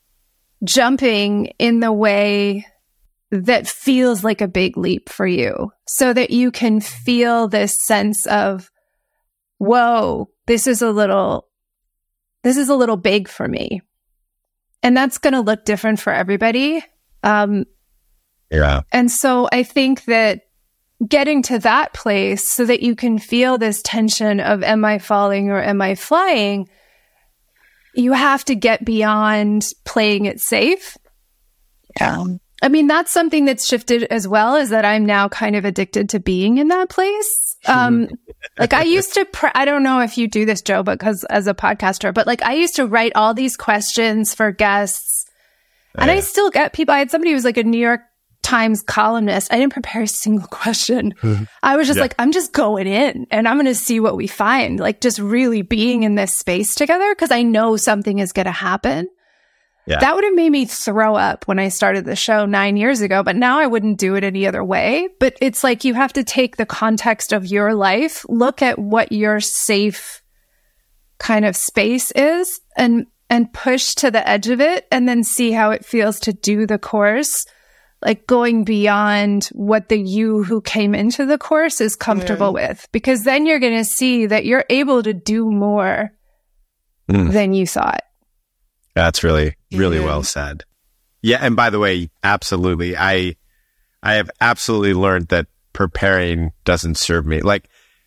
jumping in the way that feels like a big leap for you, so that you can feel this sense of, whoa, this is a little, this is a little big for me. And that's going to look different for everybody. Um, yeah. And so I think that getting to that place so that you can feel this tension of, am I falling or am I flying? You have to get beyond playing it safe. Yeah. I mean, that's something that's shifted as well, is that I'm now kind of addicted to being in that place. Um, like I used to, pr- I don't know if you do this, Joe, because as a podcaster, but like I used to write all these questions for guests, and yeah. I still get people. I had somebody who was like a New York Times columnist, I didn't prepare a single question. I was just Yeah. like, I'm just going in and I'm going to see what we find. Like just really being in this space together because I know something is going to happen. Yeah. That would have made me throw up when I started the show nine years ago, but now I wouldn't do it any other way. But it's like you have to take the context of your life, look at what your safe kind of space is and and push to the edge of it and then see how it feels to do the course, like going beyond what the you who came into the course is comfortable Yeah. with, because then you're going to see that you're able to do more Mm. than you thought. That's really, really Yeah. well said. Yeah. And by the way, absolutely. I, I have absolutely learned that preparing doesn't serve me. Like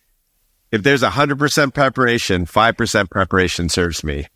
if there's a hundred percent preparation, five percent preparation serves me.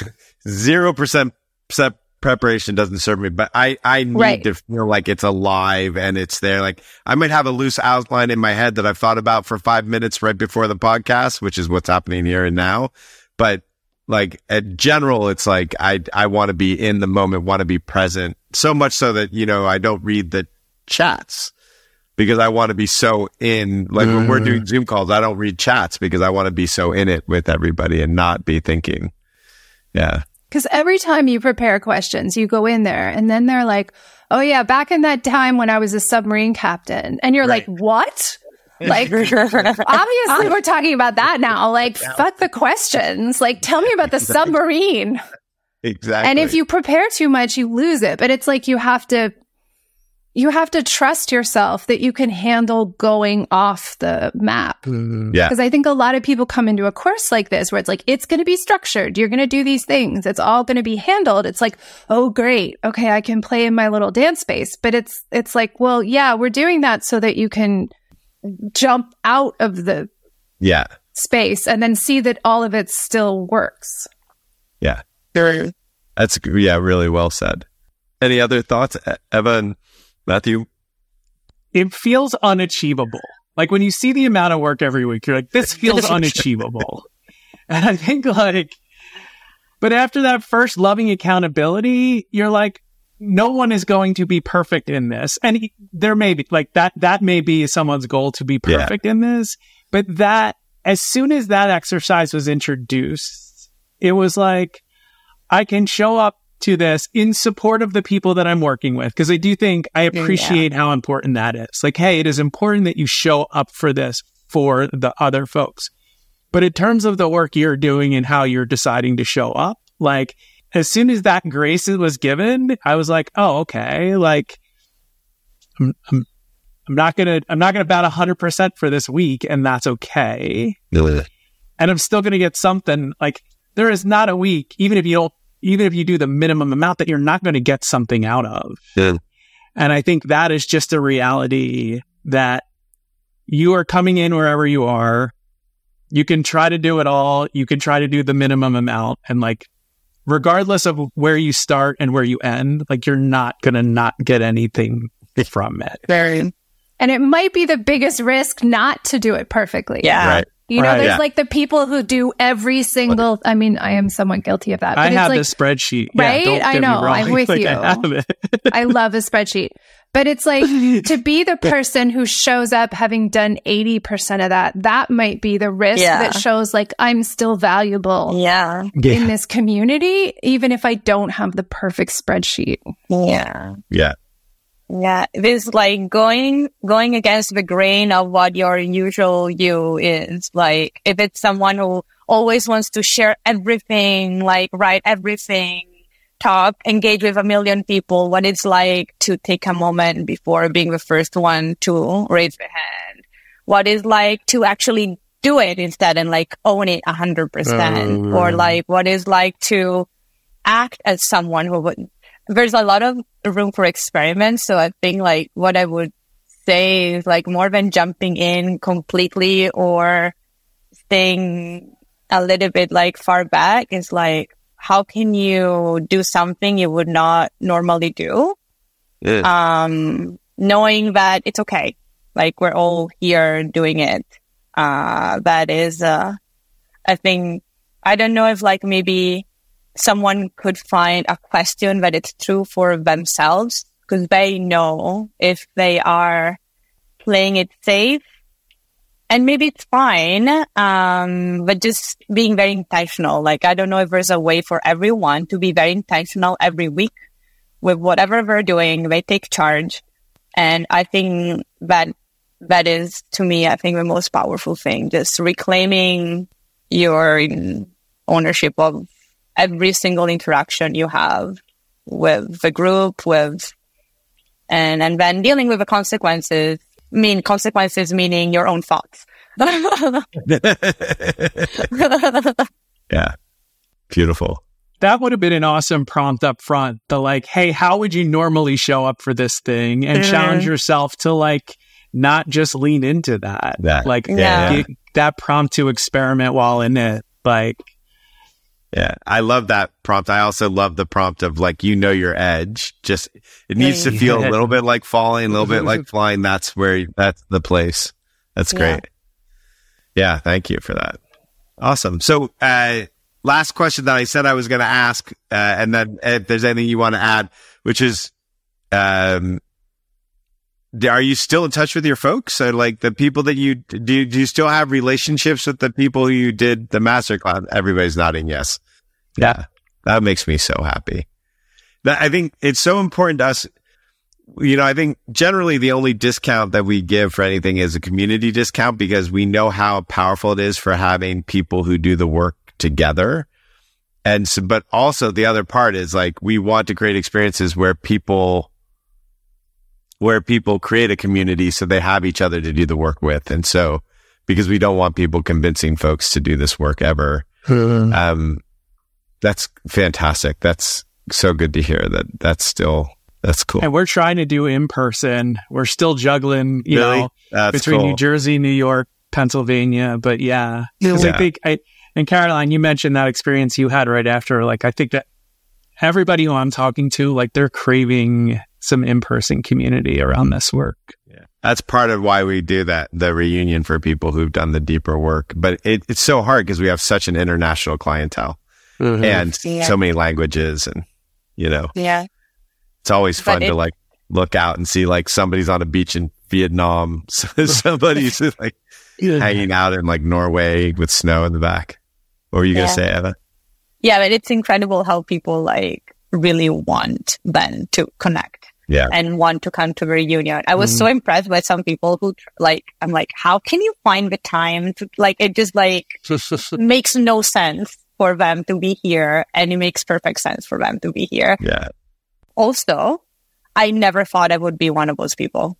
Zero percent preparation doesn't serve me, but I, I need Right. to feel like it's alive and it's there. Like I might have a loose outline in my head that I've thought about for five minutes right before the podcast, which is what's happening here and now. But like at general, it's like I I want to be in the moment, want to be present, so much so that, you know, I don't read the chats because I want to be so in. Like when we're doing Zoom calls, I don't read chats because I want to be so in it with everybody and not be thinking. Yeah. Because every time you prepare questions, you go in there and then they're like, oh, yeah, back in that time when I was a submarine captain. And you're Right. like, what? Like, obviously, we're talking about that now. Like, fuck the questions. Like, tell me about the submarine. Exactly. And if you prepare too much, you lose it. But it's like you have to, you have to trust yourself that you can handle going off the map. yeah. Because I think a lot of people come into a course like this where it's like, it's going to be structured. You're going to do these things. It's all going to be handled. It's like, oh, great. Okay. I can play in my little dance space. But it's, it's like, well, yeah, we're doing that so that you can jump out of the Yeah. space and then see that all of it still works. Yeah. That's, yeah, really well said. Any other thoughts, E- Eva and Matthew? It feels unachievable. Like when you see the amount of work every week, you're like, this feels unachievable. And I think like, but after that first loving accountability, you're like, no one is going to be perfect in this. And he, there may be like that, that may be someone's goal to be Yeah. perfect in this. But that, as soon as that exercise was introduced, it was like, I can show up to this in support of the people that I'm working with. Cause I do think I appreciate how important that is. Like, hey, it is important that you show up for this for the other folks. But in terms of the work you're doing and how you're deciding to show up, like, as soon as that grace was given, I was like, oh, okay. Like, I'm, I'm, I'm not going to, I'm not going to bat a hundred percent for this week, and that's okay. And I'm still going to get something. Like, there is not a week, even if you don't, even if you do the minimum amount, that you're not going to get something out of. Yeah. And I think that is just a reality that you are coming in wherever you are. You can try to do it all. You can try to do the minimum amount. And like, regardless of where you start and where you end, like you're not going to not get anything from it. Very. And it might be the biggest risk not to do it perfectly. Yeah. Right. You know, Right. there's Yeah. like the people who do every single, I mean, I am somewhat guilty of that. But I it's have like, the spreadsheet. Right? Yeah, don't I get me know. wrong. I'm with Like, you. I have it. I love a spreadsheet. But it's like to be the person who shows up having done eighty percent of that, that might be the risk Yeah. that shows like I'm still valuable Yeah. in this community, even if I don't have the perfect spreadsheet. Yeah. Yeah. Yeah. It's like going, going against the grain of what your usual you is. Like if it's someone who always wants to share everything, like write everything, talk, engage with a million people, what it's like to take a moment before being the first one to raise the hand. What it's like to actually do it instead and like own it a hundred percent. Or like what it's like to act as someone who would, there's a lot of room for experiments. So I think like what I would say is like more than jumping in completely or staying a little bit like far back is like, how can you do something you would not normally do? Yeah. Um, knowing that it's okay. Like we're all here doing it. Uh, that is, uh, I think, I don't know if like maybe someone could find a question that it's true for themselves because they know if they are playing it safe, and maybe it's fine, um, but just being very intentional. Like, I don't know if there's a way for everyone to be very intentional every week with whatever they're doing. They take charge. And I think that that is, to me, I think the most powerful thing, just reclaiming your ownership of every single interaction you have with the group, with, and, and then dealing with the consequences. I mean, consequences meaning your own thoughts. Yeah. Beautiful. That would have been an awesome prompt up front. The like, hey, how would you normally show up for this thing? And mm-hmm. challenge yourself to like, not just lean into that. That like yeah. get, that prompt to experiment while in it. Like, yeah, I love that prompt. I also love the prompt of like, you know, your edge. Just, it needs to feel a little bit like falling, a little bit like flying. That's where, that's the place. That's great. Yeah. yeah thank you for that. Awesome. So, uh, last question that I said I was going to ask, uh, and then if there's anything you want to add, which is, um, are you still in touch with your folks? So like the people that you do, you, do you still have relationships with the people who you did the masterclass? Everybody's nodding yes. Yeah, that makes me so happy. That I think it's so important to us. You know, I think generally the only discount that we give for anything is a community discount, because we know how powerful it is for having people who do the work together. And so, but also the other part is like, we want to create experiences where people where people create a community so they have each other to do the work with. And so, because we don't want people convincing folks to do this work ever. Mm-hmm. Um, that's fantastic. That's so good to hear that that's still, that's cool. And we're trying to do in person. We're still juggling, you really? know, that's between cool. New Jersey, New York, Pennsylvania. But yeah, because yeah. I think I, and Caroline, you mentioned that experience you had right after. Like, I think that everybody who I'm talking to, like, they're craving some in-person community around this work. Yeah. That's part of why we do that, the reunion for people who've done the deeper work. But it, it's so hard because we have such an international clientele mm-hmm. and yeah. so many languages, and, you know, yeah, it's always fun it, to like look out and see like somebody's on a beach in Vietnam, somebody's like yeah. hanging out in like Norway with snow in the back. What were you yeah. going to say, Eva? Yeah, but it's incredible how people like really want then to connect. Yeah. And want to come to the reunion. I was mm. so impressed by some people who like, I'm like, how can you find the time to like, it just like makes no sense for them to be here, and it makes perfect sense for them to be here. Yeah. Also, I never thought I would be one of those people.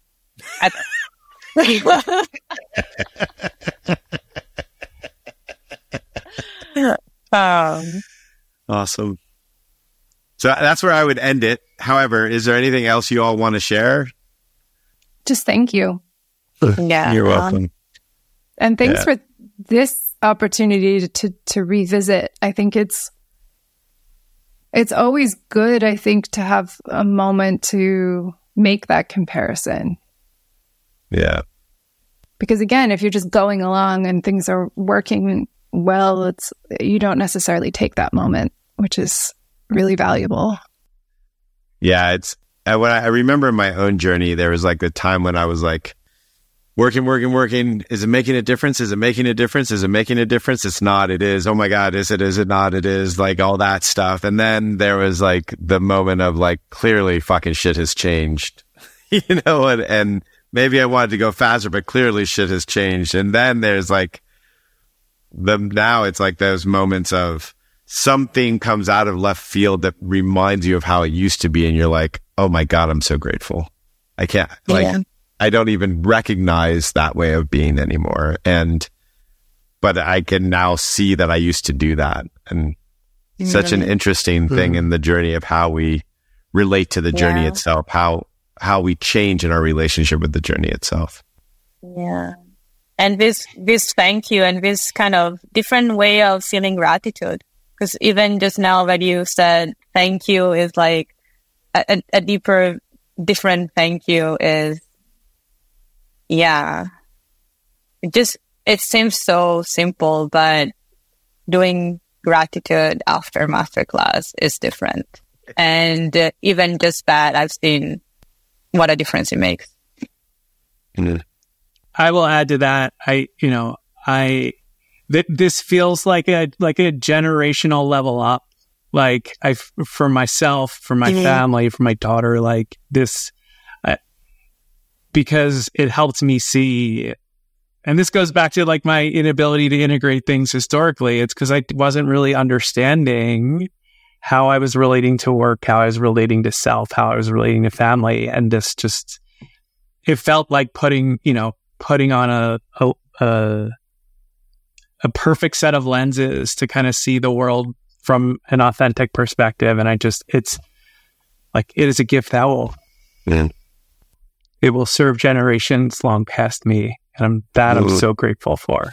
um, awesome. So that's where I would end it. However, is there anything else you all want to share? Just thank you. Yeah. You're welcome. Um, and thanks yeah. for this opportunity to, to revisit. I think it's, it's always good, I think, to have a moment to make that comparison. Yeah. Because again, if you're just going along and things are working well, it's, you don't necessarily take that moment, which is really valuable. Yeah, it's uh, when I, I remember my own journey, there was like a time when I was like working, working, working. Is it making a difference? Is it making a difference? Is it making a difference? It's not. It is. Oh my God. Is it? Is it not? It is. Like all that stuff. And then there was like the moment of like, clearly fucking shit has changed, you know, and, and maybe I wanted to go faster, but clearly shit has changed. And then there's like the, now it's like those moments of, something comes out of left field that reminds you of how it used to be. And you're like, oh my God, I'm so grateful. I can't, like, yeah. I don't even recognize that way of being anymore. And, but I can now see that I used to do that. And mm-hmm. such an interesting thing mm-hmm. in the journey of how we relate to the journey yeah. itself, how, how we change in our relationship with the journey itself. Yeah. And this, this thank you and this kind of different way of feeling gratitude. Because even just now that you said thank you is like a, a deeper, different thank you is, yeah. It just, it seems so simple, but doing gratitude after masterclass is different. And uh, even just that, I've seen what a difference it makes. Mm-hmm. I will add to that. I, you know, I, th- this feels like a, like a generational level up. Like I, for myself, for my mm-hmm. family, for my daughter, like this, uh, because it helped me see, and this goes back to like my inability to integrate things historically. It's because I wasn't really understanding how I was relating to work, how I was relating to self, how I was relating to family. And this just, it felt like putting, you know, putting on a, a, a, a perfect set of lenses to kind of see the world from an authentic perspective. And I just, it's like, it is a gift that will, mm. it will serve generations long past me. And I'm, that mm. I'm so grateful for.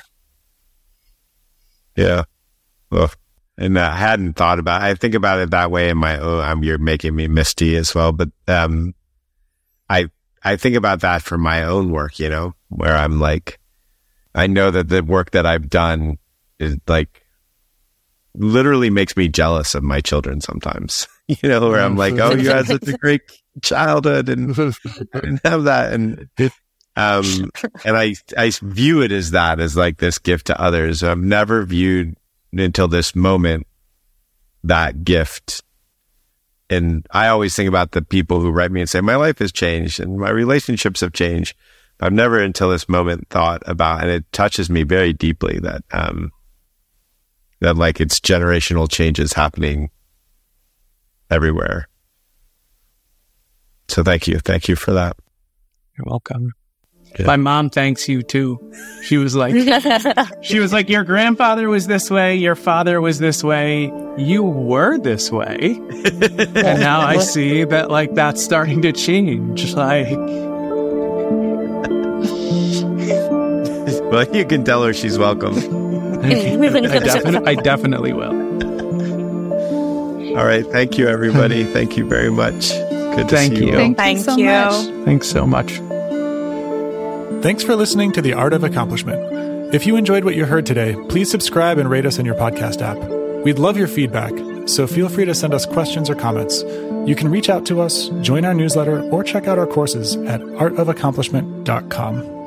Yeah. Well, and I hadn't thought about it. I think about it that way in my own, I'm, you're making me misty as well. But, um, I, I think about that for my own work, you know, where I'm like, I know that the work that I've done is like, literally makes me jealous of my children sometimes, you know, where I'm like, oh, you had such a great childhood and I didn't have that. And, um, and I, I view it as that, as like this gift to others. I've never viewed until this moment that gift. And I always think about the people who write me and say, my life has changed and my relationships have changed. I've never until this moment thought about, and it touches me very deeply that, um, that like it's generational changes happening everywhere. So thank you. Thank you for that. You're welcome. Yeah. My mom thanks you too. She was like, she was like, your grandfather was this way. Your father was this way. You were this way. And now I see that like that's starting to change. Like, well, you can tell her she's welcome. I, defi- I definitely will. All right. Thank you, everybody. Thank you very much. Good to Thank see you. you. all. Thank, Thank you. you. So much. Thanks so much. Thanks for listening to The Art of Accomplishment. If you enjoyed what you heard today, please subscribe and rate us in your podcast app. We'd love your feedback, so feel free to send us questions or comments. You can reach out to us, join our newsletter, or check out our courses at art of accomplishment dot com.